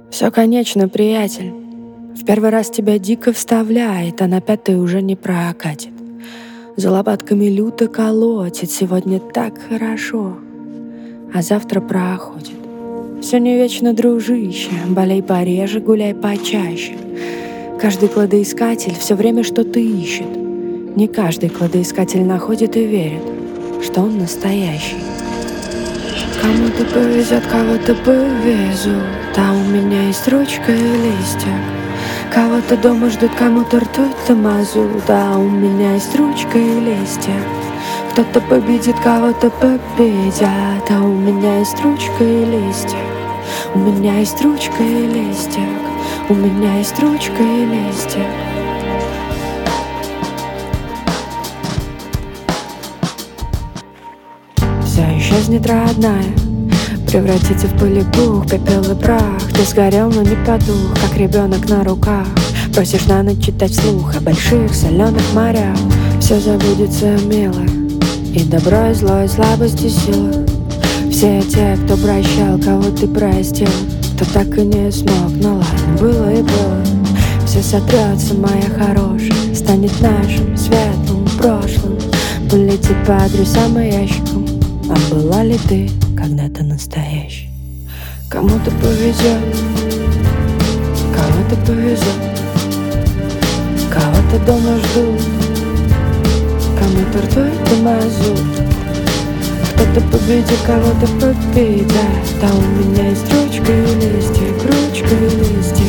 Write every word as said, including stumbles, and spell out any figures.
Все конечно, приятель. В первый раз тебя дико вставляет, а на пятый уже не прокатит. За лопатками люто колотит, сегодня так хорошо, а завтра проходит. Все не вечно, дружище, болей пореже, гуляй почаще. Каждый кладоискатель все время что-то ищет. Не каждый кладоискатель находит и верит, что он настоящий. Кому-то повезет, кого-то повезут, а у меня есть ручка и листья. Кого-то дома ждут, кому-то ртуть-то мазут, а у меня есть ручка и листья. Кто-то победит, кого-то победят, а у меня есть ручка и листья. У меня есть ручка и листья. У меня есть ручка и листья. Все исчезнет, родная, превратится в пыль и пух, пепел и прах. Ты сгорел, но не потух, как ребенок на руках. Просишь на ночь читать вслух о больших соленых морях. Все забудется, мило, и добро, и зло, и слабость, и сила. Все те, кто прощал, кого ты простил, кто так и не смог, но ладно, было и было. Все сотрется, моя хорошая, станет нашим светлым прошлым. Полетит по адресам и ящикам. А была ли ты когда-то настоящей? Кому-то повезет, кого-то повезет, кого-то дома ждут, кому-то ртуть и мазут. Кто-то победит, кого-то победят, а у меня есть ручка и листья, ручка и листья.